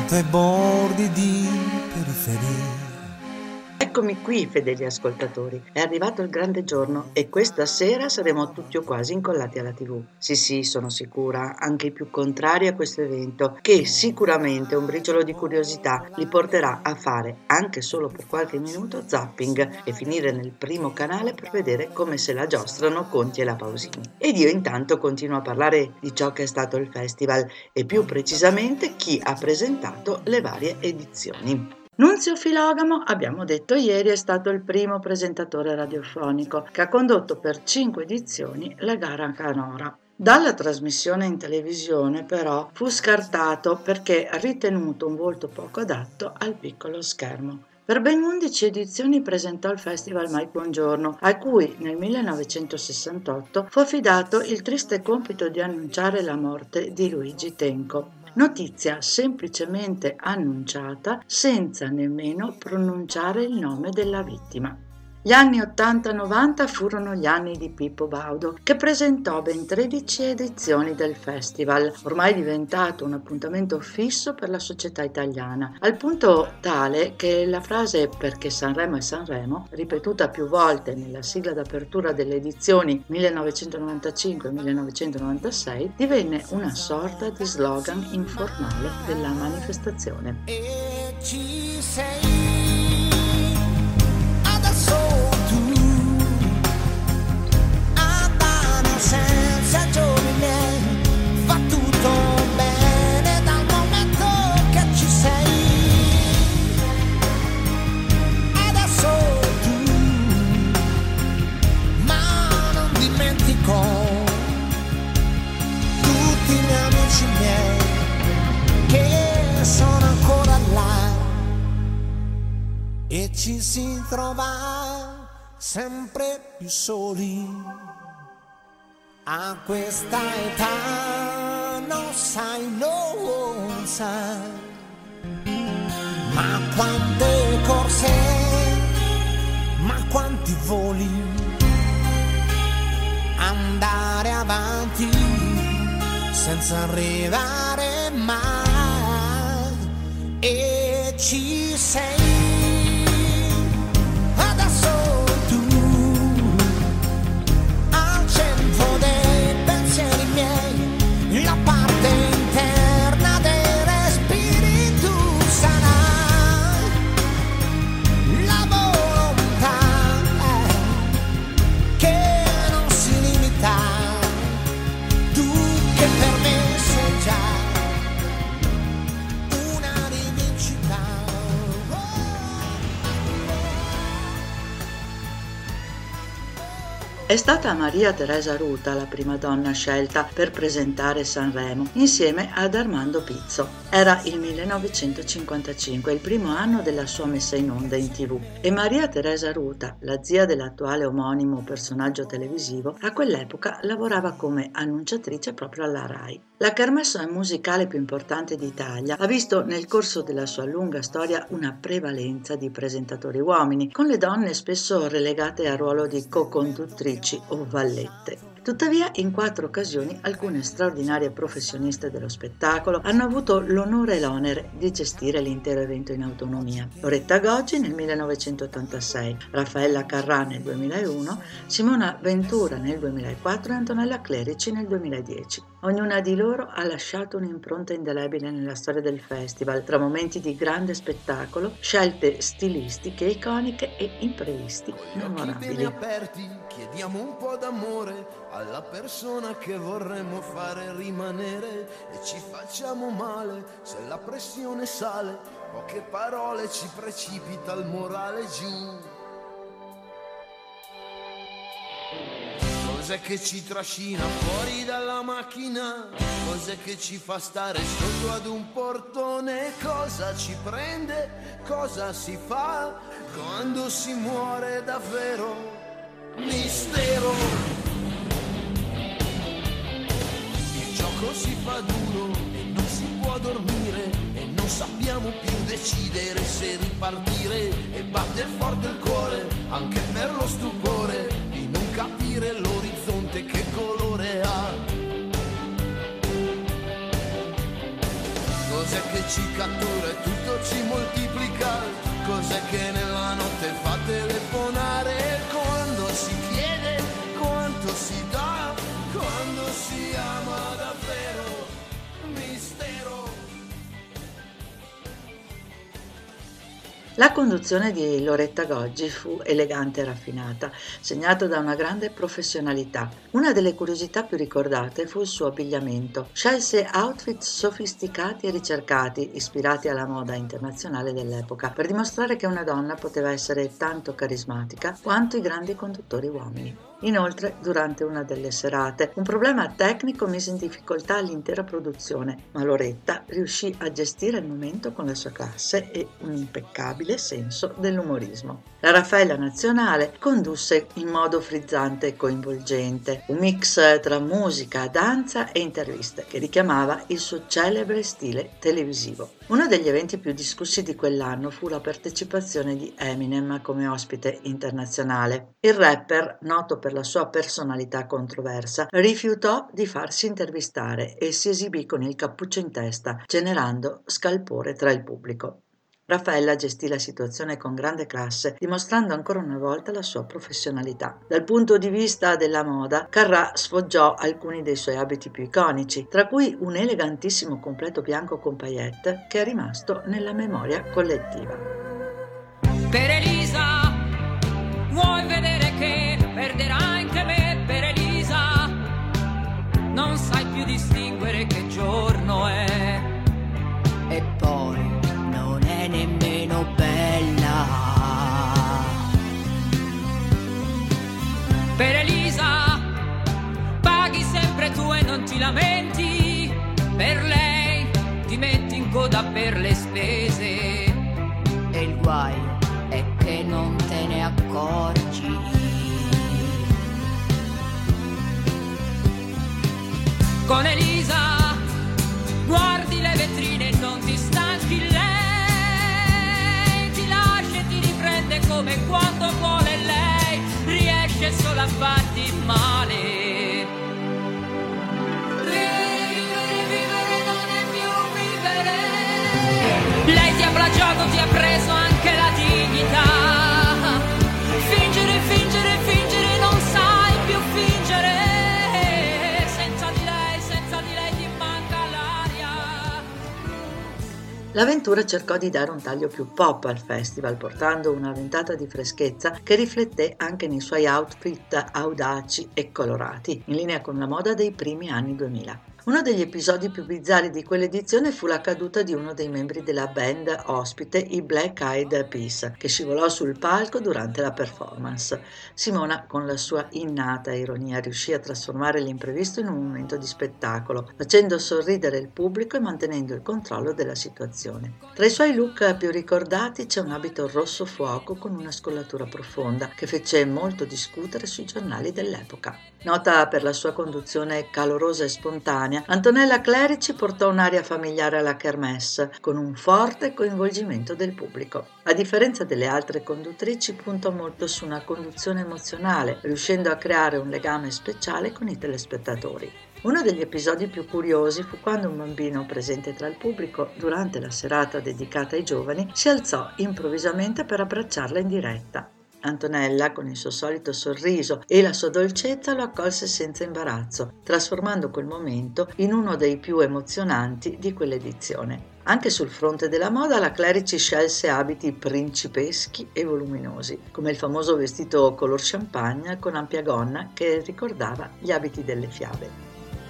ai bordi di periferia. Eccomi qui, fedeli ascoltatori. È arrivato il grande giorno e questa sera saremo tutti o quasi incollati alla TV. Sì, sono sicura, anche i più contrari a questo evento, che sicuramente un briciolo di curiosità li porterà a fare, anche solo per qualche minuto, zapping e finire nel primo canale per vedere come se la giostrano Conti e la Pausini. Ed io intanto continuo a parlare di ciò che è stato il festival e più precisamente chi ha presentato le varie edizioni. Nunzio Filogamo, abbiamo detto ieri, è stato il primo presentatore radiofonico che ha condotto per 5 edizioni la gara canora. Dalla trasmissione in televisione, però, fu scartato perché ritenuto un volto poco adatto al piccolo schermo. Per ben 11 edizioni presentò il Festival Mike Buongiorno, a cui nel 1968 fu affidato il triste compito di annunciare la morte di Luigi Tenco. Notizia semplicemente annunciata senza nemmeno pronunciare il nome della vittima. Gli anni 80-90 furono gli anni di Pippo Baudo, che presentò ben 13 edizioni del festival, ormai diventato un appuntamento fisso per la società italiana, al punto tale che la frase "perché Sanremo è Sanremo", ripetuta più volte nella sigla d'apertura delle edizioni 1995-1996, divenne una sorta di slogan informale della manifestazione. E ci sei. Senza giorni miei va tutto bene dal momento che ci sei. Adesso tu, ma non dimentico tutti gli amici miei che sono ancora là e ci si trova sempre più soli. A questa età non sai, non sai, ma quante corse, ma quanti voli, andare avanti senza arrivare mai. E ci sei. La parte interna dei respiri tu sarai, la volontà che non si limita, tu che per me sei già una rivincita. È stata Maria Teresa Ruta la prima donna scelta per presentare Sanremo, insieme ad Armando Pizzo. Era il 1955, il primo anno della sua messa in onda in TV, e Maria Teresa Ruta, la zia dell'attuale omonimo personaggio televisivo, a quell'epoca lavorava come annunciatrice proprio alla RAI. La kermesse musicale più importante d'Italia ha visto nel corso della sua lunga storia una prevalenza di presentatori uomini, con le donne spesso relegate al ruolo di co-conduttrici o vallette. Tuttavia, in 4 occasioni alcune straordinarie professioniste dello spettacolo hanno avuto l'onore e l'onere di gestire l'intero evento in autonomia. Loretta Goggi nel 1986, Raffaella Carrà nel 2001, Simona Ventura nel 2004 e Antonella Clerici nel 2010. Ognuna di loro ha lasciato un'impronta indelebile nella storia del festival, tra momenti di grande spettacolo, scelte stilistiche iconiche e imprevisti memorabili. Aperti, chiediamo un po' d'amore alla persona che vorremmo fare rimanere e ci facciamo male se la pressione sale, poche parole ci precipita il morale giù. Cos'è che ci trascina fuori dalla macchina? Cos'è che ci fa stare sotto ad un portone? Cosa ci prende? Cosa si fa quando si muore davvero? Mistero. Il gioco si fa duro e non si può dormire e non sappiamo più decidere se ripartire e batte forte il cuore anche per lo stupore di non capire l'orizzonte che colore ha. Cos'è che ci cattura La conduzione di Loretta Goggi fu elegante e raffinata, segnata da una grande professionalità. Una delle curiosità più ricordate fu il suo abbigliamento. Scelse outfit sofisticati e ricercati, ispirati alla moda internazionale dell'epoca, per dimostrare che una donna poteva essere tanto carismatica quanto i grandi conduttori uomini. Inoltre, durante una delle serate, un problema tecnico mise in difficoltà l'intera produzione, ma Loretta riuscì a gestire il momento con la sua classe e un impeccabile senso dell'umorismo. La Raffaella Nazionale condusse in modo frizzante e coinvolgente, un mix tra musica, danza e interviste che richiamava il suo celebre stile televisivo. Uno degli eventi più discussi di quell'anno fu la partecipazione di Eminem come ospite internazionale. Il rapper, noto per la sua personalità controversa, rifiutò di farsi intervistare e si esibì con il cappuccio in testa, generando scalpore tra il pubblico. Raffaella gestì la situazione con grande classe, dimostrando ancora una volta la sua professionalità. Dal punto di vista della moda, Carrà sfoggiò alcuni dei suoi abiti più iconici, tra cui un elegantissimo completo bianco con paillette che è rimasto nella memoria collettiva. Per Elisa, vuoi vedere che perderai anche me? Per Elisa, non sai più distinguere che giorno è. E poi non è nemmeno bella. Per Elisa, paghi sempre tu e non ti lamenti. Per lei ti metti in coda per le spese. E il guai è che non te ne accorgi. Con Elisa guardi le vetrine e non ti stanchi. Lei ti lascia e ti riprende come quando vuole lei. Riesce solo a farti male. Vivere non è più vivere. Lei ti ha plagiato, ti ha preso anche la dignità. Fingere, fingere, fingere, non sai più fingere. Senza di lei ti manca l'aria. L'avventura cercò di dare un taglio più pop al festival, portando una ventata di freschezza che rifletté anche nei suoi outfit audaci e colorati, in linea con la moda dei primi anni 2000. Uno degli episodi più bizzarri di quell'edizione fu la caduta di uno dei membri della band ospite, i Black Eyed Peas, che scivolò sul palco durante la performance. Simona, con la sua innata ironia, riuscì a trasformare l'imprevisto in un momento di spettacolo, facendo sorridere il pubblico e mantenendo il controllo della situazione. Tra i suoi look più ricordati c'è un abito rosso fuoco con una scollatura profonda, che fece molto discutere sui giornali dell'epoca. Nota per la sua conduzione calorosa e spontanea, Antonella Clerici portò un'aria familiare alla kermesse, con un forte coinvolgimento del pubblico. A differenza delle altre conduttrici, puntò molto su una conduzione emozionale, riuscendo a creare un legame speciale con i telespettatori. Uno degli episodi più curiosi fu quando un bambino presente tra il pubblico, durante la serata dedicata ai giovani, si alzò improvvisamente per abbracciarla in diretta. Antonella, con il suo solito sorriso e la sua dolcezza, lo accolse senza imbarazzo, trasformando quel momento in uno dei più emozionanti di quell'edizione. Anche sul fronte della moda, la Clerici scelse abiti principeschi e voluminosi, come il famoso vestito color champagne con ampia gonna che ricordava gli abiti delle fiabe.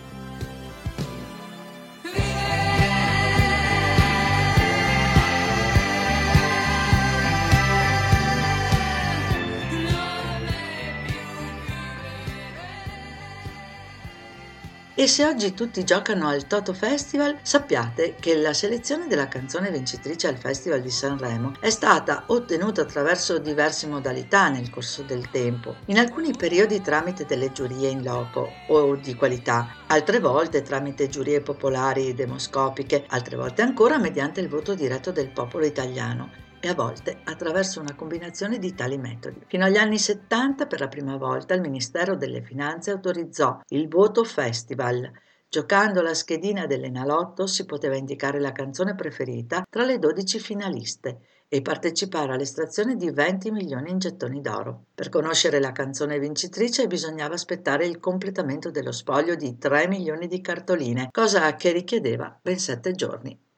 E se oggi tutti giocano al Toto Festival, sappiate che la selezione della canzone vincitrice al Festival di Sanremo è stata ottenuta attraverso diverse modalità nel corso del tempo, in alcuni periodi tramite delle giurie in loco o di qualità, altre volte tramite giurie popolari demoscopiche, altre volte ancora mediante il voto diretto del popolo italiano, e a volte attraverso una combinazione di tali metodi. Fino agli anni 70, per la prima volta, il Ministero delle Finanze autorizzò il voto festival. Giocando la schedina dell'Enalotto si poteva indicare la canzone preferita tra le 12 finaliste e partecipare all'estrazione di 20 milioni in gettoni d'oro. Per conoscere la canzone vincitrice bisognava aspettare il completamento dello spoglio di 3 milioni di cartoline, cosa che richiedeva ben 7 giorni.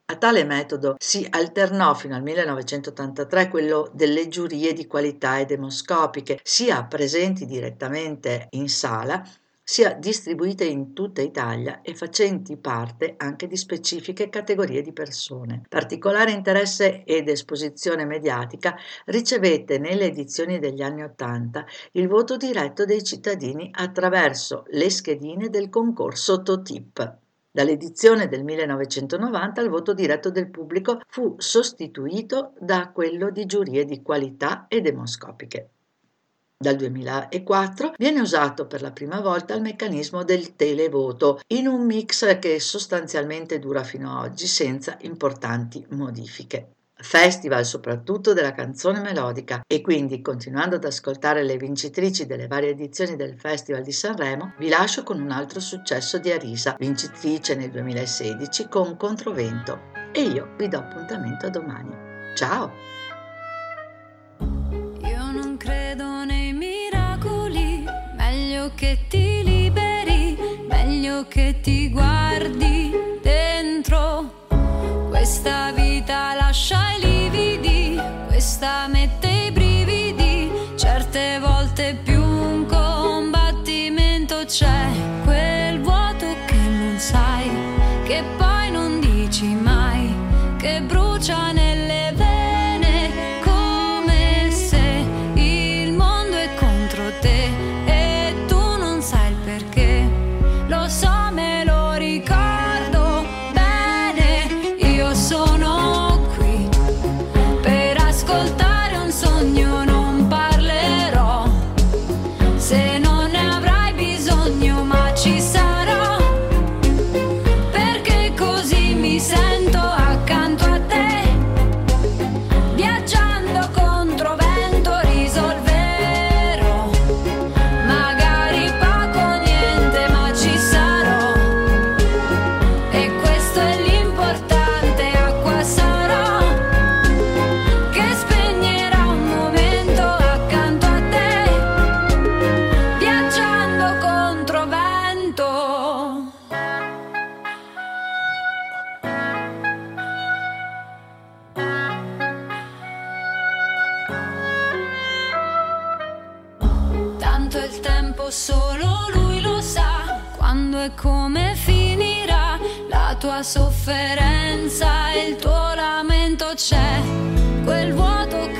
A tale metodo si alternò fino al 1983 quello delle giurie di qualità e demoscopiche, sia presenti direttamente in sala, sia distribuite in tutta Italia e facenti parte anche di specifiche categorie di persone. Particolare interesse ed esposizione mediatica ricevette nelle edizioni degli anni '80 il voto diretto dei cittadini attraverso le schedine del concorso TOTIP. Dall'edizione del 1990 il voto diretto del pubblico fu sostituito da quello di giurie di qualità e demoscopiche. Dal 2004 viene usato per la prima volta il meccanismo del televoto in un mix che sostanzialmente dura fino ad oggi senza importanti modifiche. Festival soprattutto della canzone melodica, e quindi, continuando ad ascoltare le vincitrici delle varie edizioni del Festival di Sanremo, vi lascio con un altro successo di Arisa, vincitrice nel 2016 con Controvento, e io vi do appuntamento a domani. Ciao! Io non credo nei miracoli, meglio che ti liberi, meglio che ti guardi dentro. Questa vita lascia i lividi, questa mette i brividi, certe volte più un combattimento c'è, quel vuoto che non sai, che poi non dici mai, che brucia nelle vene, come se il mondo è contro te e tu non sai il perché, lo so, me lo ricordo bene, io sono qui per ascoltare un sogno, non parlerò se non ne avrai bisogno, ma ci sarò, perché così mi sento accanto a te, viaggiando contro vento risolverò, magari poco o niente, ma ci sarò, e questo è l'importante, acqua sarò, che spegnerà un momento accanto a te, viaggiando contro vento. Tanto il tempo solo lui lo sa, quando e come finirà la tua sofferenza, il tuo lamento, c'è quel vuoto che